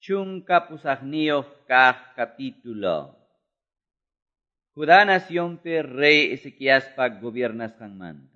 Chunka pusaqniyuq kaq capítulo. Judá naciónpi rey Ezequiaspa gobernasqanmanta.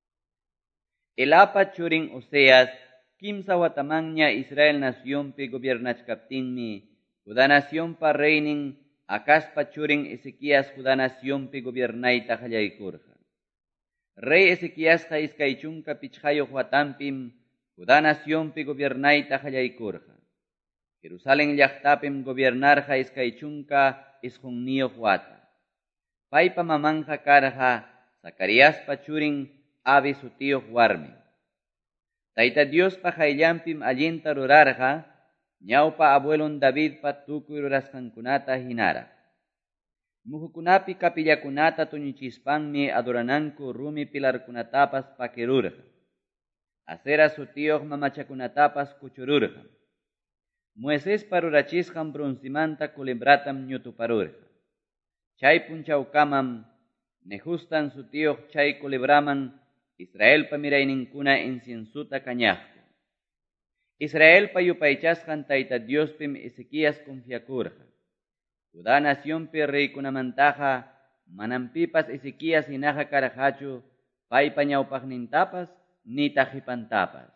Elapa churin Oseas, kimsa watamanña Israel naciónpi gobernachkaptinmi, Judá naciónpa reynin Acazpa churin Ezequias Judá naciónpi gobernayta qallaykurqa. Rey Ezequiasqa iskay chunka pichqayuq watampim Judá naciónpi gobernayta qallaykurqa. Jerusalén llaqtapim gobernarqa iskay chunka isqunniyuq wata. Paypa mamanqa karqa Zacariaspa churin Abi sutiyuq warmi. Tayta Diospa qayllanpim allinta rurarqa, ñawpa abuelon Davidpa tukuy rurasqankunata hinara. Muhukunapi kapillakunata tuñuchispanmi adorananku rumi pilarkunatapas pakirurqa. Acera sutiyuq mamachakunatapas kuchururqa. Moisespa rurachisqan bronzimanta culebratam ñutuparurqa. Chay punchawkamam Nehustan sutiyuq chay culebraman Israelpa mirayninkuna inciensuta kañaqku. Israelpa yupaychasqan Tayta Diospim Ezequias confiakurqa. Judá naciónpi reykunamantaqa manampipas Ezequias hinaqa karqachu paypa ñawpaqnintapas ni taqipantapas.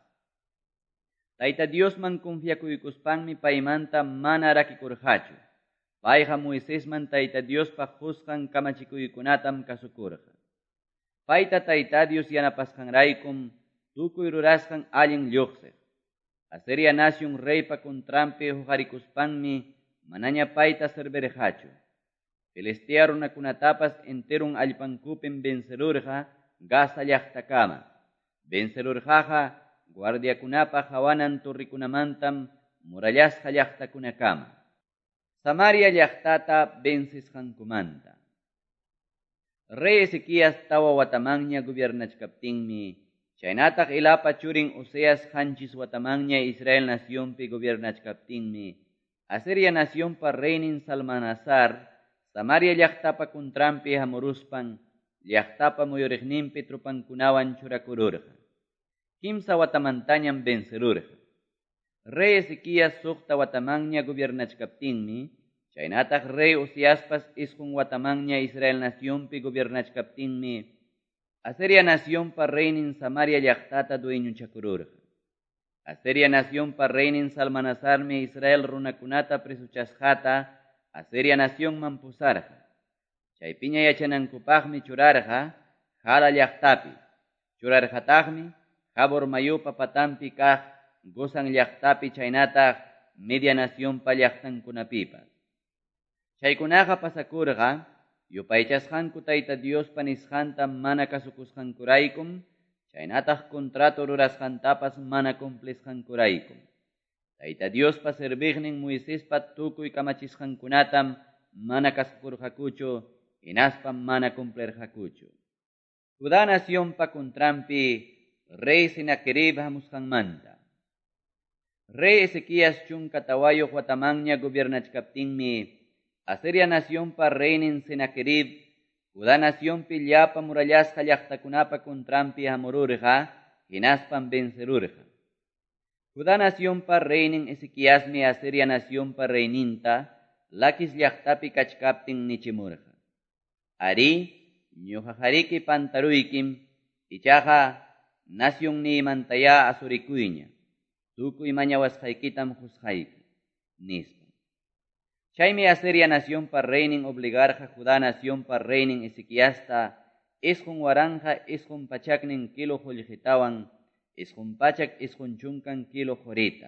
Tayta Diosman confiakuykuspanmi paymanta mana rakikurqachu. Payqa Moisesman Tayta Diospa qusqan kamachikuykunatam kasukurqa. Payta Tayta Dios yanapasqanraykum tukuy rurasqan allin lluqsiq. Asiria nación reypa contrampi huqarikuspanmi manaña payta servirqachu. Filistea runakunatapas enterun allpankupin vencerurqa Gaza llaqtakama. Vencerurqaqa guardiakunapa hawanan turrikunamantam murallasqa llaqtakunakama. Samaria llaqtata vencisqankumanta. Rey Ezequias tawa watamanña gobernachkaptinmi, chaynataq Elapa churin Oseas qanchis watamanña Israel naciónpi gobernachkaptinmi, Asiria naciónpa reynin Salmanasar, Samaria llaqtapa contrampi hamuruspan, llaqtapa muyuriqninpi trupankunawan churakururqa. Kimsa watamantañam vencerurqa. Rey Ezequias suqta watamanña gobernachkaptinmi, chaynataq rey Osiaspas isqun watamanña Israel naciónpi gobernachkaptinmi, Asiria naciónpa reynin Samaria llaqtata dueñuchakururqa. Asiria naciónpa reynin Salmanasarmi Israel runakunata prisuchasqata Asiria naciónman pusarqa. Chaypiña yachanankupaqmi churarqa Hala llaqtapi. Churarqataqmi Habor mayupa patampi kaq Gozan llaqtapi chaynataq Media naciónpa llaqtankunapipas. Chaykunaqa pasakurqa yupaychasqanku Tayta Diospa nisqanta mana kasukusqankuraykum, chaynataq contrato rurasqantapas mana cumplisqankuraykum. Tayta Diospa serviqnin Moisespa tukuy kamachisqankunatam mana kasukurqakuchu, hinaspam mana cumplirqakuchu. Judá naciónpa contrampi rey Senaquerib hamusqanmanta. Rey Ezequias chunka tawayuq watamanña gobernachkaptinmi, Asiria naciónpa reynin Senaquerib, Judá naciónpi llapa murallasqa llaqtakunapa contrampi hamururqa, hinaspam vencerurqa. Judá naciónpa reynin Ezequiasmi Asiria naciónpa reyninta, Laquis llaqtapi kachkaptin nichimurqa. Ari, ñuqaqariki pantaruykim, ichaqa naciónniymantaya asurikuyña. Tukuy mañawasqaykitam qusqayki, nispa. Chaymi Asiria naciónpa reynin obligarqa Judá naciónpa reynin Ezequiasta isqun waranja isqun pachaknin kilo qullqitawan isqun pachak isqun chunkan kilo qurita.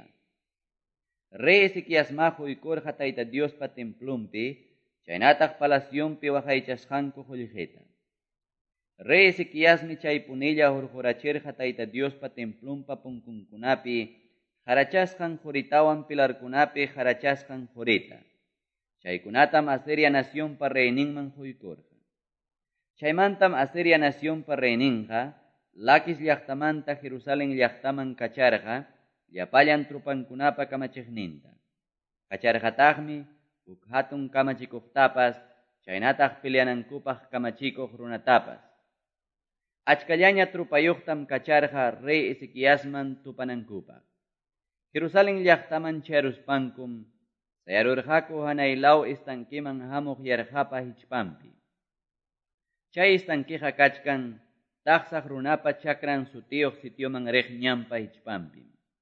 Rey Ezequiasma quykurqa Tayta Diospa templumpi, chaynataq palasyonpi waqaychasqanku qullqita. Rey Ezequiasmi chay punilla hurqurachirqa Tayta Diospa templumpa punkunkunapi harachasqan quritawan pilarkunapi harachasqan qurita. Chaykunatam Asiria naciónpa reyninman quykurqa. Chaymantam Asiria naciónpa reyninqa Laquis llaqtamanta Jerusalén llaqtaman kacharqa llapallan trupankunapa kamachiqninta. Kacharqataqmi huk hatun kamachikuqtapas, chaynataq peleanankupaq kamachikuq runatapas. Achkallaña trupayuqtam kacharqa rey Ezequiasman tupanankupaq. Jerusalén llaqtaman charuspankum, sayarurqaku hanaylaw estanquiman hamuq yarqapa hichpampi. Chay estanquiqa kachkan, taqsaq runapa chakran sutiyuq sitioman riq ñampa hichpampi.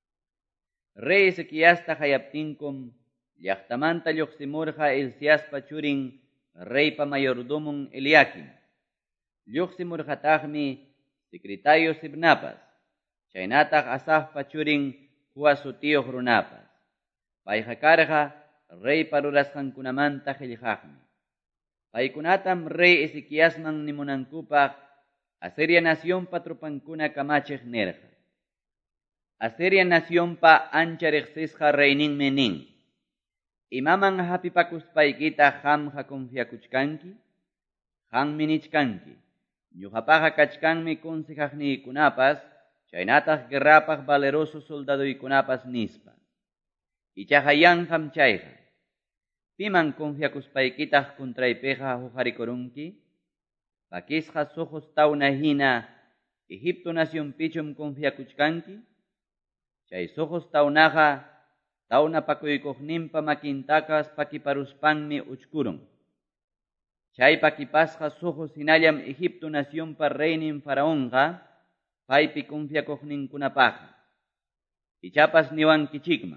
Rey Ezequiasta hayaptinkum, llaqtamanta lluqsimurqa Hilciaspa churin reypa mayordomon Eliakim. Lluqsimurqataqmi secretario Sibnapas, chaynataq Asafpa churin Joas sutiyuq runapas. Payqa karqa reypa rurasqankunamanta qillqaqmi. Paykunatam rey Ezequiasman nimunankupaq Asiria nacionpa trupankuna kamachiq nirqa. Asiria nacionpa ancha riqsisqa reyninmi nin: imaman hapipakuspaykita qamqa confiakuchkanki, qammi nichkanki, ñuqapaqa kachkanmi consejaqniykunapas, chaynataq guerrapaq valeroso soldaduykunapas nispa. Ichaqa yanqam chayqa. Piman confiakuspaykitaq contraypiqa huqarikurunki? Pakisqa suqus tawna hina Egipto nacionpichum confiakuchkanki? Chay suqus tawnaqa tawna pakuykuqninpa makintakas pakiparuspanmi uchkurun. Chay pakipasqa suqus hinallam Egipto nacionpa reynin faraonqa paypi confiakuqninkunapaqa. Ichapas niwankichikman: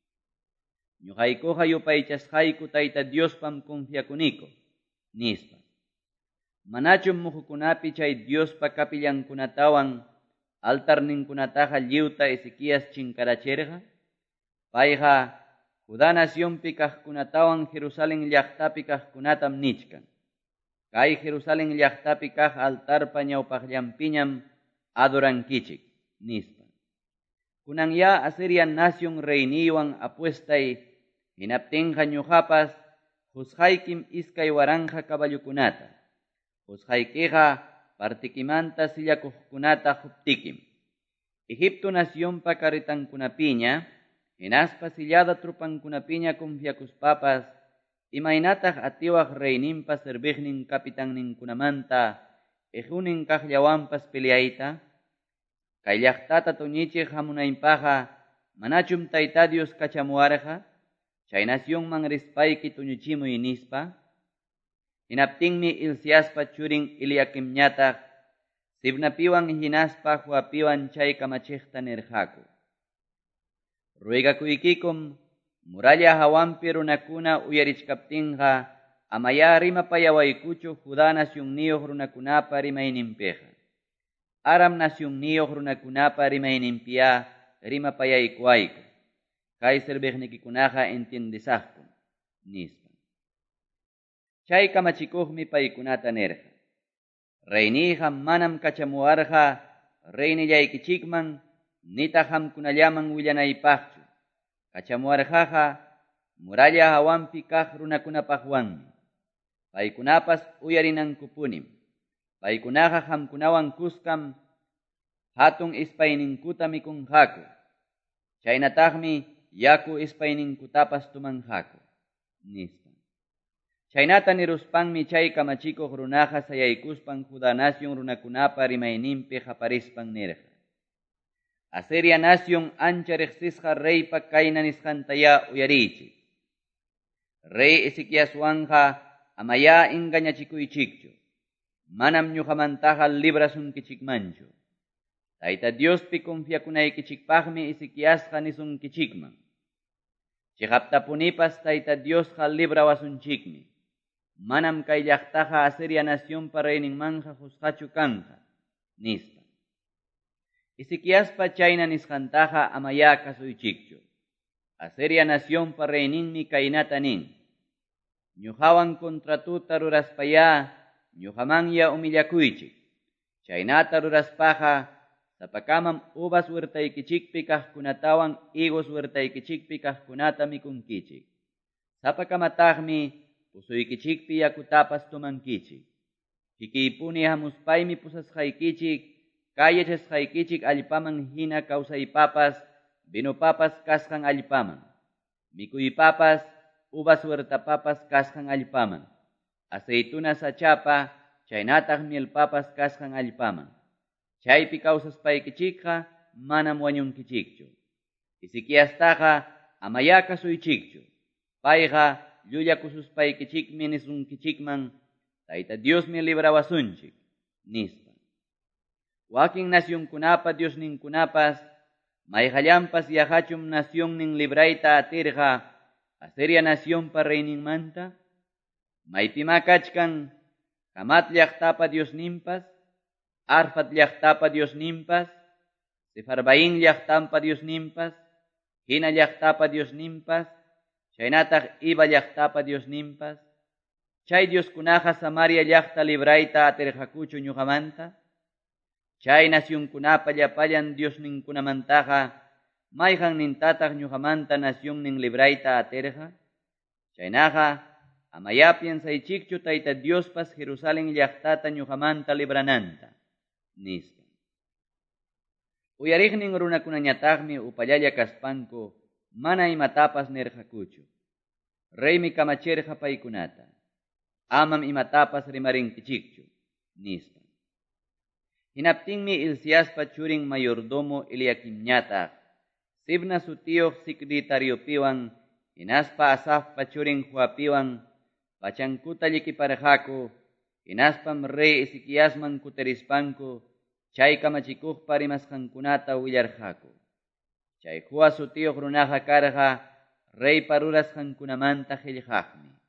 ñuqaykuqa yupaychasqayku Tayta Diospam confiakuniku, nispa. Manachum muhukunapi chay Diospa kapillankunatawan altarninkunataqa lliwta Ezequias chinkarachirqa? Payqa Judá nacionpi kaqkunatawan Jerusalén llaqtapi kaqkunatam nichkan: kay Jerusalén llaqtapi kaq altarpa ñawpaqllanpiñam adorankichik, nispa. Kunan ya Asiria nación reyniywan apuestay hinaptinqa ñuqapas husqaykim iskay waranja caballukunata, husqaykiqa partikimanta sillakuqkunata huptikim. Egipto nacionpa karitankunapiña, hinaspa sillada trupankunapiña confiakuspapas, imaynataq atiwaq reyninpa serviqnin kapitanninkunamanta ejunin kaqllawanpas peleayta? Kay llaqtata tuñichiq hamunaypaqa manachum Tayta Dios kachamuwarqa, chay nacionman rispayki tuñuchimuy nispa. Hinaptinmi Hilciaspa churin Eliakimñataq Sibnapiwan hinaspa Joapiwan chay kamachiqta nirqaku: ruegakuykikum muralla hawanpi runakuna uyarichkaptinqa amaya rimapayawaykuchu Judá nacionniyuq runakunapa rimayninpiqa. Aram nacionniyuq runakunapa rimayninpiya rimapayaykuayku. Kay serviqnikikunaqa entiendisaqku, nispa. Chay kamachikuqmi paykunata nirqa: reyniyqa manam kachamuwarqa reynillaykichikman nitaq qamkunallaman willanaypaqchu. Kachamuwarqaqa muralla hawanpi kaq runakunapaqwanmi. Paykunapas uyarinankupunim. Paykunaqa qamkunawan kuskam hatun ispayninkuta mikunqaku. Chaynataqmi yaku ispayninkutapas tumanqaku, nispa. Chaynata niruspanmi chay kamachikuq runaqa sayaykuspan Judá nación runakunapa rimayninpi qaparispan nirqa: Asiria nación ancha riqsisqa reypa kayna nisqantaya uyariychik. Rey Ezequiaswanqa amaya engañachikuychikchu. Manam ñuqamantaqa librasunkichikmanchu. Tayta Diospi confiakunaykichikpaqmi Ezequiasqa nisunkichikman. Chiqaptapunipas Tayta Diosqa librawasunchikmi. Manam kay llaqtaqa Asiria nacionpa reyninmanqa husqachu kanqa, nispa. Ezequiaspa chayna nisqantaqa amaya kasuychikchu. Asiria nacionpa reyninmi kaynata nin: ñuqawan kontratuta ruraspaya ñuqamanya umillakuychik. Chaynata ruraspaqa sapakamam uvas huertaykichikpi kaqkunatawan higos huertaykichikpi kaqkunata mikunkichik. Sapakamataqmi pusuykichikpi yakutapas tumankichik. Kikiypuni hamuspaymi pusasqaykichik, kayachasqaykichik allpaman hina kawsaypapas, binupapas kasqan allpaman. Mikuypapas, uvas huertapapas kasqan allpaman. Aceituna sachapa, chaynataq mielpapas kasqan allpaman. Chaypi kawsaspaykichikqa manam wañunkichikchu. Isikiastaqa amayaka suychikchu. Payqa llullakususpaykichikmi nisunkichikman Tayta Diosmi librawasunchik nispa. Wakin nacionkunapa Diosninkunapas mayqallanpas yahachum nacionnin librayta atirqa Asiria nacionpa reyninmanta maypima kachkan Hamat llaqtapa Diosninpas, Arfat llaqtapa Diosninpas, Sefarvaim llaqtanpa Diosninpas, Hina llaqtapa Diosninpas, chaynataq Iba llaqtapa Diosninpas, chay Dioskunaqa Samaria llaqta librayta atirqakuchu ñuqamanta, chay nacionkunapa llapallan Diosninkunamantaqa mayqannintataq ñuqamanta nacionnin librayta atirqa, chaynaqa amaya piensaychikchu Tayta Diospas Jerusalén llaqtata ñuqamanta librananta, nispa. Uyariqnin runakunañataqmi upallalla kaspanku mana imatapas nirqakuchu. Reymi kamachirqa paykunata. Amam imatapas rimarinkichikchu, nispa. Hinaptinmi Hilciaspa churin mayordomo Eliakimñataq, Sibna sutiyuq secretariopiwan, hinaspa Asafpa churin Joapiwan, pachankuta llikiparqaku, hinaspam rey Ezequiasman kutirispanku, chay kamachikuqpa rimasqankunata willarqaku. Chay Joa sutiyuq runaqa karqa reypa rurasqankunamanta qillqaqmi.